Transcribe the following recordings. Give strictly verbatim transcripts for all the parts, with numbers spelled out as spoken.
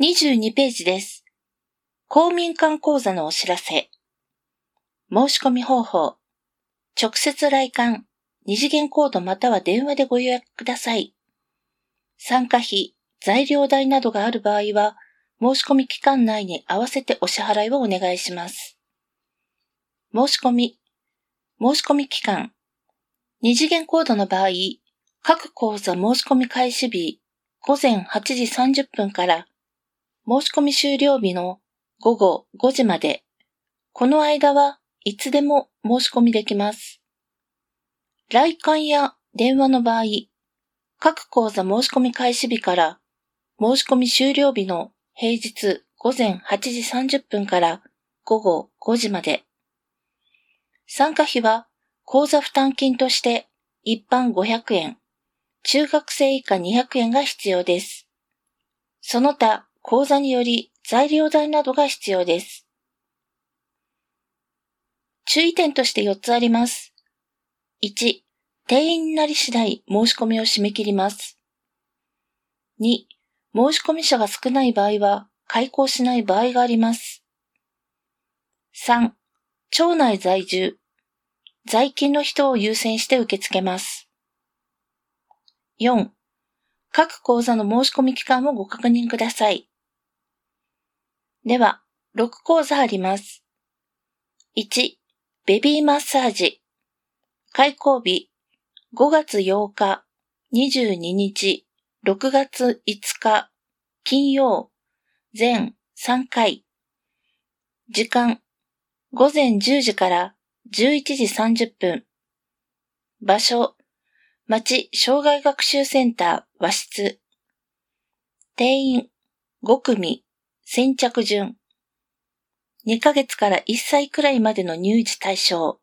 にじゅうにページです。公民館講座のお知らせ。申し込み方法。直接来館、二次元コードまたは電話でご予約ください。参加費、材料代などがある場合は、申し込み期間内に合わせてお支払いをお願いします。申し込み。申し込み期間。二次元コードの場合、各講座申し込み開始日、ごぜんはちじさんじゅっぷんから、申し込み終了日のごごごじまで、この間はいつでも申し込みできます。来館や電話の場合、各講座申し込み開始日から申し込み終了日の平日ごぜんはちじさんじゅっぷんからごごごじまで。参加費は講座負担金として一般ごひゃくえん、中学生以下にひゃくえんが必要です。その他、講座により材料代などが必要です。注意点としてよっつあります。いち、定員になり次第申し込みを締め切ります。に、申し込み者が少ない場合は開講しない場合があります。さん、町内在住、在勤の人を優先して受け付けます。よん、各講座の申し込み期間をご確認ください。では、ろく講座あります。いち、ベビーマッサージ。開講日、ごがつようか、にじゅうににち、ろくがついつか、金曜、全さんかい。時間、ごぜんじゅうじからじゅういちじさんじゅっぷん。場所、町障害学習センター和室。定員、ごくみ、先着順。にかげつからいっさいくらいまでの乳児対象。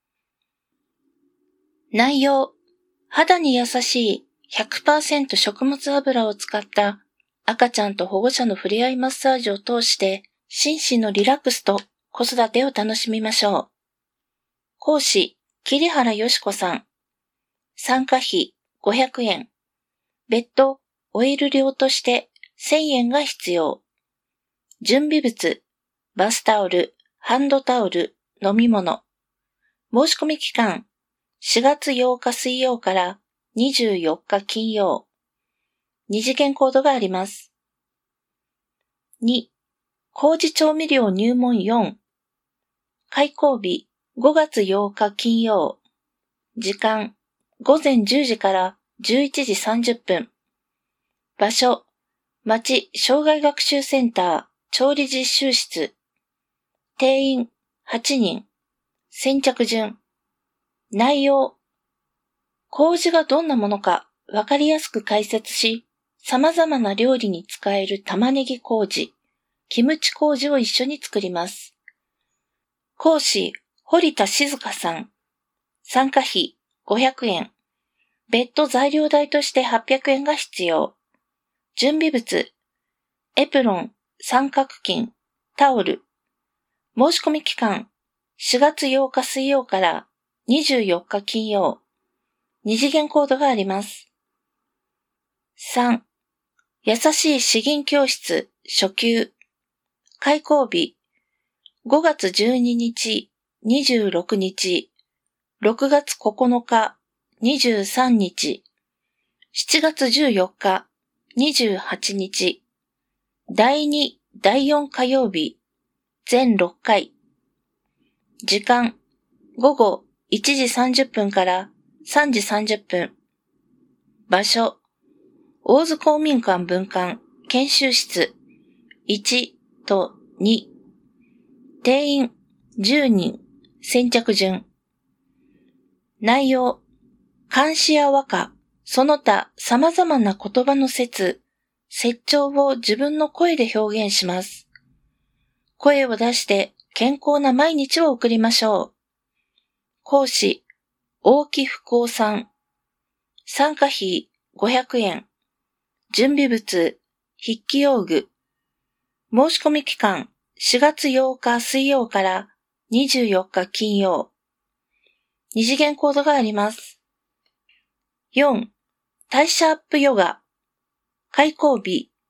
内容、肌に優しい ひゃくパーセント 食物油を使った赤ちゃんと保護者の触れ合いマッサージを通して心身のリラックスと子育てを楽しみましょう。講師、桐原よし子さん。参加費ごひゃくえん。別途、オイル料としてせんえんが必要。準備物、バスタオル、ハンドタオル、飲み物。申し込み期間、しがつようか水曜からにじゅうよっか金曜。二次元コードがあります。に、麹調味料入門よん。開講日、ごがつようか金曜。時間、ごぜんじゅうじからじゅういちじさんじゅっぷん。場所、町障害学習センター調理実習室。定員はちにん。先着順。内容。麹がどんなものかわかりやすく解説し、様々な料理に使える玉ねぎ麹、キムチ麹を一緒に作ります。講師、堀田静香さん。参加費ごひゃくえん。別途材料代としてはっぴゃくえんが必要。準備物、エプロン、三角巾、タオル。申し込み期間、しがつようか水曜からにじゅうよっか金曜。二次元コードがあります。さん、優しい詩吟教室、初級。開講日、ごがつじゅうににち、にじゅうろくにち、ろくがつここのか、にじゅうさんにち、しちがつじゅうよっか、にじゅうはちにち、だいに、だいよん火曜日、全ろっかい。時間、ごごいちじさんじゅっぷんからさんじさんじゅっぷん。場所、大津公民館分館研修室いちとに。定員じゅうにん、先着順。内容、漢詩や和歌、その他様々な言葉の説、説調を自分の声で表現します。声を出して健康な毎日を送りましょう。講師、大木福夫さん。参加費ごひゃくえん。準備物、筆記用具。申し込み期間、しがつようか水曜からにじゅうよっか金曜。二次元コードがあります。よん、代謝アップヨガ。開講日、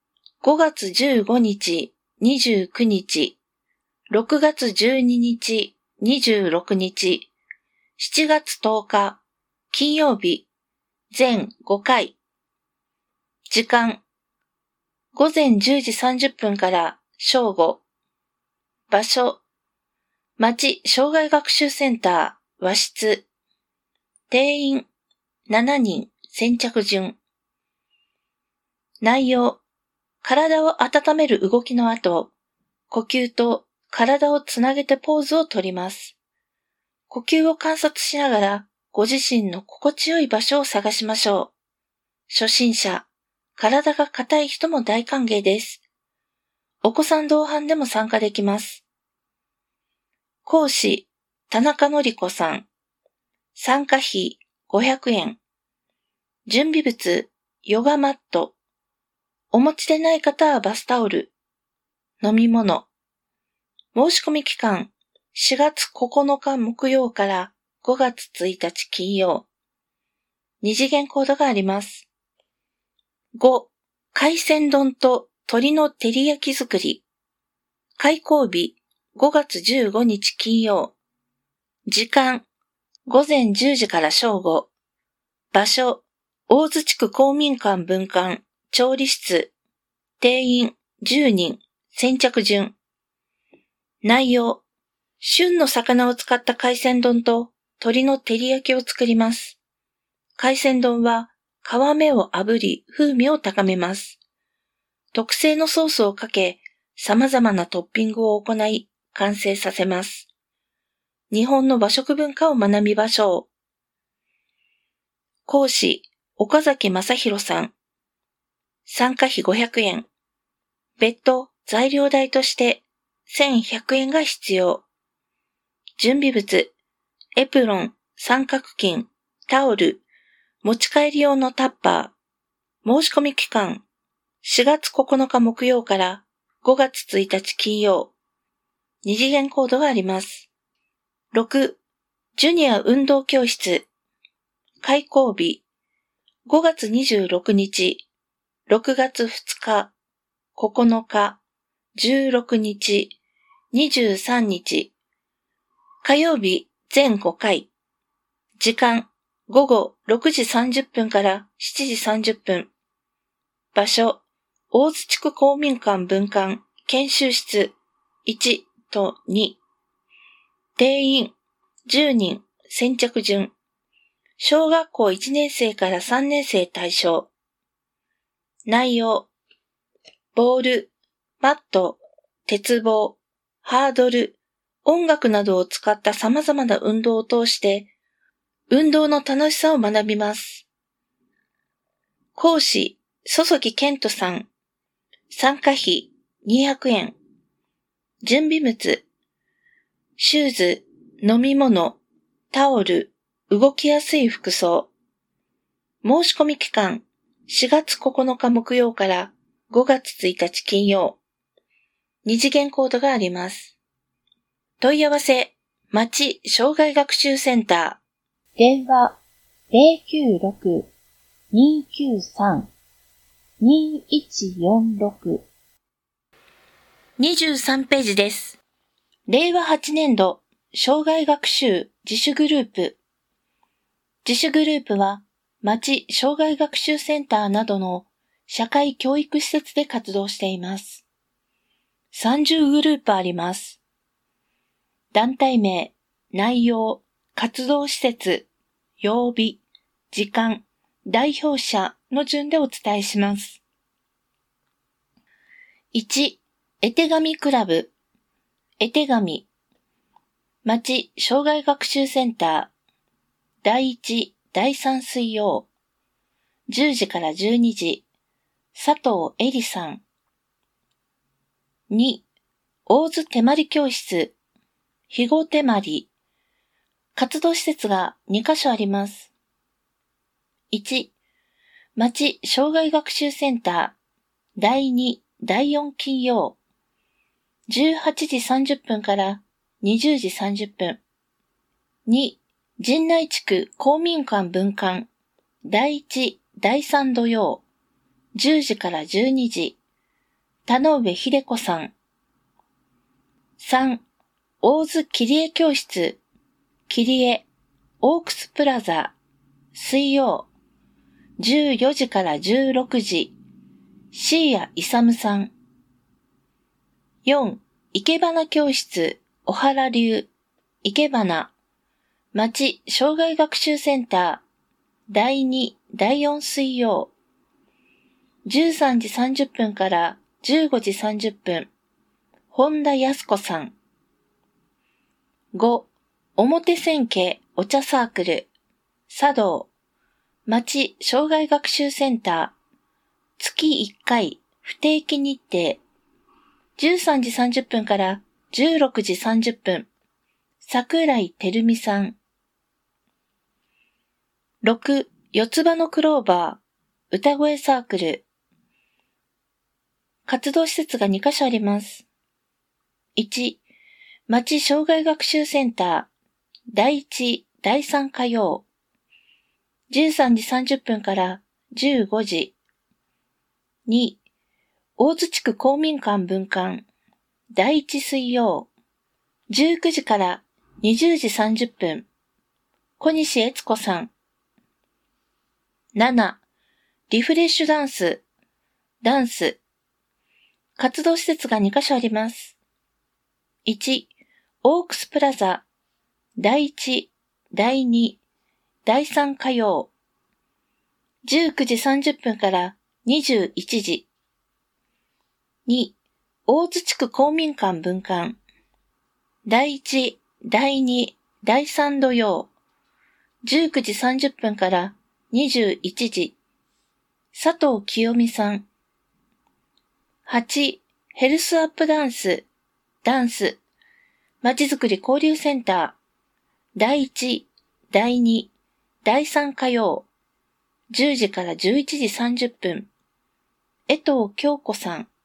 ごがつじゅうごにち、にじゅうくにち、ろくがつじゅうににち、にじゅうろくにち、しちがつとおか、金曜日、全ごかい。時間、ごぜんじゅうじさんじゅっぷんから正午。場所、町障害学習センター和室。定員しちにん先着順。内容、体を温める動きの後、呼吸と体をつなげてポーズをとります。呼吸を観察しながらご自身の心地よい場所を探しましょう。初心者、体が硬い人も大歓迎です。お子さん同伴でも参加できます。講師、田中典子さん。参加費ごひゃくえん。準備物、ヨガマット。お持ちでない方はバスタオル。飲み物。申し込み期間、しがつここのか木曜からごがつついたち金曜。二次元コードがあります。ご、海鮮丼と鶏の照り焼き作り。開講日、ごがつじゅうごにち金曜。時間、ごぜんじゅうじから正午。場所、大津地区公民館分館、調理室。定員じゅうにん、先着順。内容、旬の魚を使った海鮮丼と鶏の照り焼きを作ります。海鮮丼は皮目を炙り風味を高めます。特製のソースをかけ、様々なトッピングを行い、完成させます。日本の和食文化を学びましょう。講師、岡崎正弘さん。参加費ごひゃくえん。別途材料代としてせんひゃくえんが必要。準備物、エプロン、三角巾、タオル、持ち帰り用のタッパー。申し込み期間、しがつここのか木曜からごがつついたち金曜。二次元コードがあります。ろく、ジュニア運動教室。開講日、ごがつにじゅうろくにち、ろくがつふつか、ここのか、じゅうろくにち、にじゅうさんにち。火曜日、全ごかい。時間、ごごろくじさんじゅっぷんからしちじさんじゅっぷん。場所、大津地区公民館分館、研修室いちとに。定員、じゅうにん、先着順。小学校いちねんせいからさんねんせい対象。内容、ボール、マット、鉄棒、ハードル、音楽などを使った様々な運動を通して、運動の楽しさを学びます。講師、曽木健人さん。参加費にひゃくえん。準備物、シューズ、飲み物、タオル、動きやすい服装。申し込み期間、しがつここのか木曜からごがつついたち金曜。二次元コードがあります。問い合わせ、町障害学習センター。電話、ゼロきゅうろく にきゅうさん にいちよんろく。にじゅうさんページです。れいわはちねんど、障害学習自主グループ。自主グループは、町障害学習センターなどの社会教育施設で活動しています。さんじゅうグループあります。団体名、内容、活動施設、曜日、時間、代表者の順でお伝えします。いち、絵手紙クラブ。絵手紙。町障害学習センター。だいいち、だいさん水曜。じゅうじからじゅうにじ。佐藤恵里さん。に、大津手まり教室。肥後手まり。活動施設がにかしょあります。いち、町障害学習センター。だいに、だいよん金曜。じゅうはちじさんじゅっぷんからにじゅうじさんじゅっぷん。に、陣内地区公民館分館。だいいち、だいさん土曜。じゅうじからじゅうにじ。 田上秀子さん。さん、大津切り絵教室、切り絵、オークスプラザ、水曜、じゅうよじからじゅうろくじ、椎谷勇さん。よん、生け花教室、小原流、生け花、町障害学習センター、だいに、だいよん水曜、じゅうさんじさんじゅっぷんからじゅうごじさんじゅっぷん、本田康子さん。ご、表千家お茶サークル、茶道、町障害学習センター、月いっかい不定期日程、じゅうさんじさんじゅっぷんからじゅうろくじさんじゅっぷん、桜井照美さん。ろく、四つ葉のクローバー、歌声サークル。活動施設がにカ所あります。いち、町障害学習センター、だいいち、だいさん火曜、じゅうさんじさんじゅっぷんからじゅうごじ。に、大津地区公民館分館、だいいち水曜、じゅうくじからにじゅうじさんじゅっぷん、小西悦子さん。なな、リフレッシュダンス、ダンス。活動施設がにカ所あります。いち、オークスプラザ、だいいち、だいに、だいさん火曜、じゅうくじさんじゅっぷんからにじゅういちじ。に、大津地区公民館分館、だいいち、だいに、だいさん土曜、じゅうくじさんじゅっぷんからにじゅういちじ。佐藤清美さん。はち、ヘルスアップダンス、ダンス、まちづくり交流センター、だいいち、だいに、だいさん火曜、じゅうじからじゅういちじさんじゅっぷん、江藤京子さん。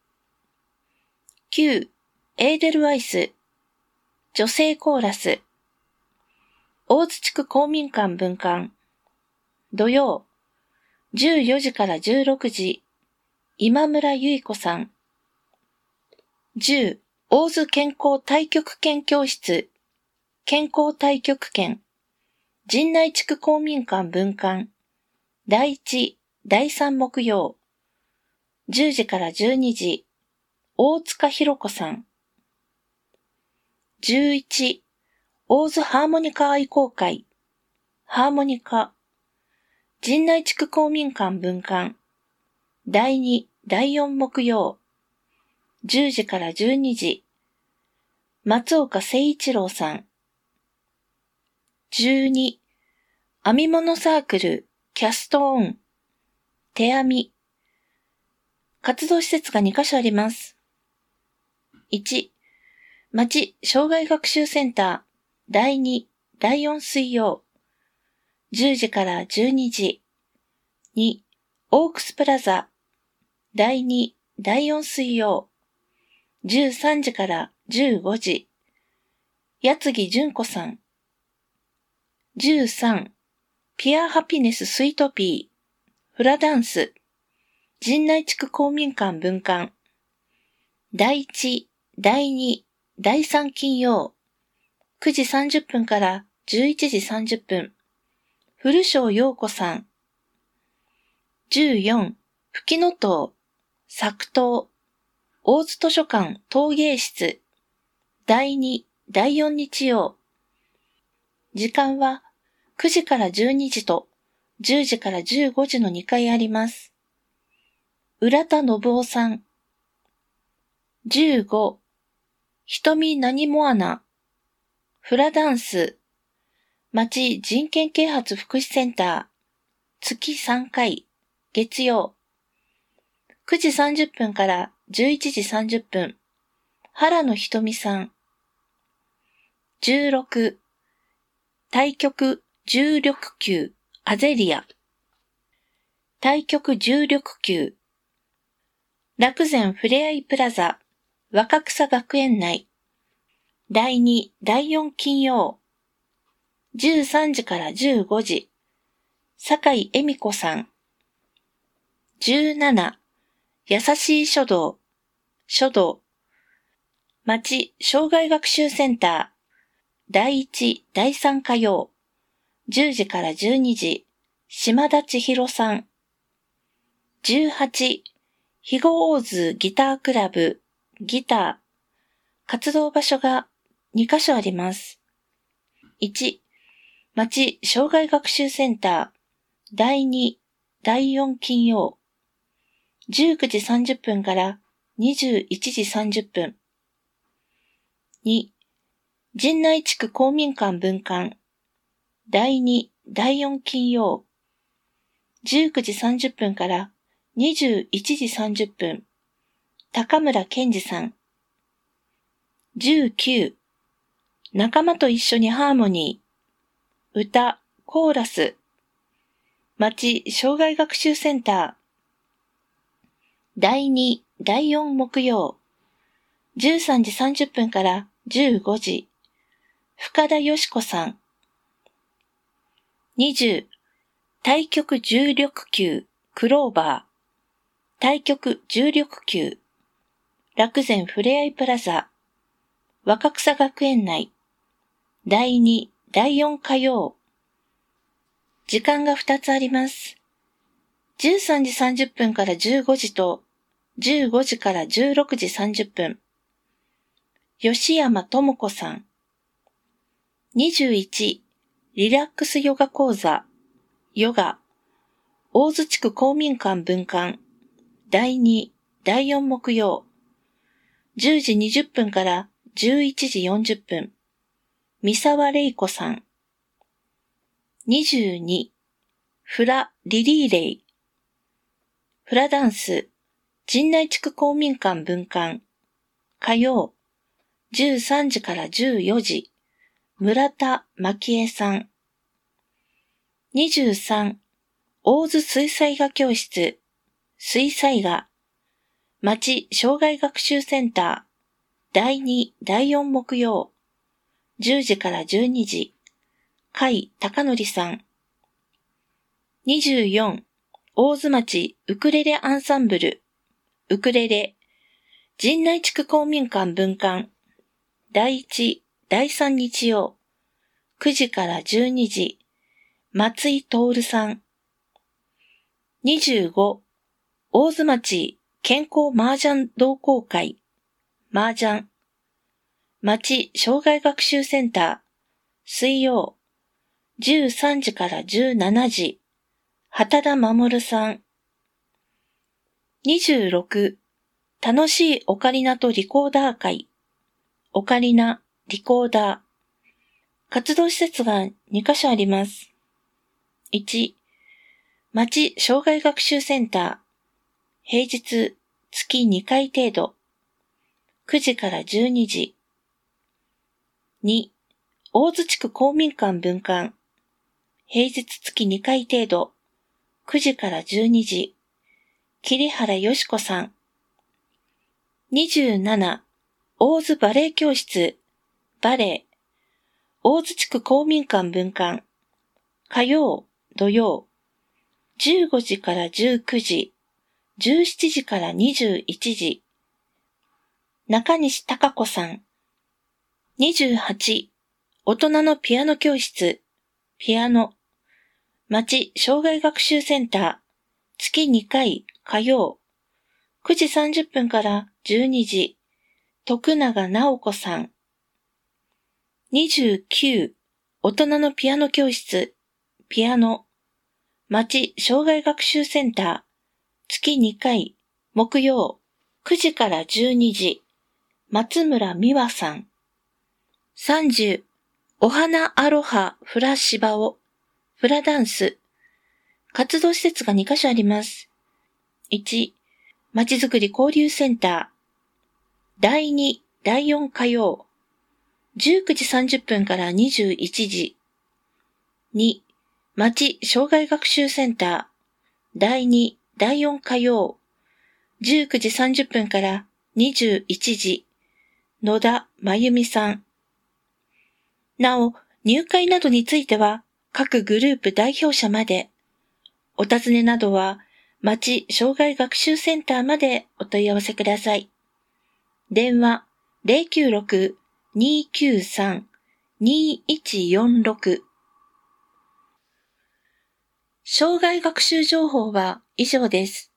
きゅう、エーデルワイス、女性コーラス、大津地区公民館分館、土曜、じゅうよじからじゅうろくじ、今村由衣子さん。じゅう、大津健康太極拳教室、健康太極拳、陣内地区公民館分館、だいいち、だいさん木曜、じゅうじからじゅうにじ、大塚弘子さん。じゅういち、大津ハーモニカ愛好会、ハーモニカ、陣内地区公民館分館、だいに、だいよん木曜、じゅうじからじゅうにじ、松岡誠一郎さん。じゅうに、編み物サークル、キャストオン、手編み。活動施設がにカ所あります。いち、町障害学習センター、だいに、だいよん水曜、じゅうじからじゅうにじ。に、オークスプラザ、だいに、だいよん水曜、じゅうさんじからじゅうごじ。八木純子さん。じゅうさん、ピアハピネススイートピー、フラダンス、陣内地区公民館分館、だいいち、だいに、だいさん金曜、くじさんじゅっぷんからじゅういちじさんじゅっぷん、古庄陽子さん。じゅうよん、吹野島、作島、大津図書館陶芸室、だいに、だいよん日曜。時間はくじからじゅうにじとじゅうじからじゅうごじのにかいあります。浦田信夫さん。じゅうご、瞳何もアナ、フラダンス、町人権啓発福祉センター、月さんかい、月曜。くじさんじゅっぷんからじゅういちじさんじゅっぷん、原野ひとみさん。じゅうろく、太極重力球、アゼリア。太極重力球。楽善ふれあいプラザ、若草学園内。だいに、だいよん金曜。じゅうさんじからじゅうごじ。酒井恵美子さん。じゅうなな、優しい書道、 書道。町障害学習センター、だいいち、だいさん火曜、じゅうじからじゅうにじ、島田千尋さん。じゅうはち、肥後大津ギタークラブ、ギター。活動場所がにカ所あります。いち、町障害学習センター、だいに、だいよん金曜、じゅうくじさんじゅっぷんからにじゅういちじさんじゅっぷん。に、陣内地区公民館分館、だいに、だいよん金曜、じゅうくじさんじゅっぷんからにじゅういちじさんじゅっぷん、高村健二さん。じゅうきゅう、仲間と一緒にハーモニー、歌、コーラス、町障害学習センター、だいに、だいよん木曜、じゅうさんじさんじゅっぷんからじゅうごじ、深田よし子さん。にじゅう、太極重力級、クローバー、太極重力級、楽前ふれあいプラザ、若草学園内、だいに、だいよん火曜。時間がふたつあります。じゅうさんじさんじゅっぷんからじゅうごじと、じゅうごじからじゅうろくじさんじゅっぷん。吉山智子さん。にじゅういち、リラックスヨガ講座、ヨガ、大津地区公民館分館、だいに、だいよん木曜、じゅうじにじゅっぷんからじゅういちじよんじゅっぷん、三沢玲子さん。にじゅうに、フラリリーレイ、フラダンス、陣内地区公民館分館、火曜、じゅうさんじからじゅうよじ、村田真恵さん。にじゅうさん、大津水彩画教室、水彩画、町障害学習センター、だいに、だいよん木曜、じゅうじからじゅうにじ、甲斐貴則さん。にじゅうよん、大津町ウクレレアンサンブル、ウクレレ、陣内地区公民館分館、だいいち、だいさん日曜、くじからじゅうにじ、松井徹さん。にじゅうご、大津町健康麻雀同好会、麻雀、町障害学習センター、水曜、じゅうさんじからじゅうしちじ、畑田守さん。にじゅうろく、楽しいオカリナとリコーダー会、オカリナ、リコーダー。活動施設がにカ所あります。いち、町障害学習センター、平日月にかい程度、くじからじゅうにじ。に、大津地区公民館分館、平日月にかい程度、くじからじゅうにじ、桐原よし子さん。にじゅうなな、大津バレエ教室、バレエ、大津地区公民館分館、火曜、土曜、じゅうごじからじゅうくじ、じゅうしちじからにじゅういちじ、中西孝子さん。にじゅうはち、大人のピアノ教室、ピアノ、町障害学習センター、月にかい火曜、くじさんじゅっぷんからじゅうにじ、徳永直子さん。にじゅうきゅう、大人のピアノ教室、ピアノ、町障害学習センター、月にかい、木曜、くじからじゅうにじ、松村美和さん。さんじゅう、お花アロハフラシバオ、フラダンス。活動施設がにカ所あります。いち、まちづくり交流センター。だいに、だいよん火曜。じゅうくじさんじゅっぷんからにじゅういちじ。に、町障害学習センター。だいに、だいよん火曜。じゅうくじさんじゅっぷんからにじゅういちじ。野田真由美さん。なお、入会などについては、各グループ代表者まで。お尋ねなどは、町障害学習センターまでお問い合わせください。 電話 ゼロきゅうろく にーきゅうさん にーいちよんろく。生涯学習情報は以上です。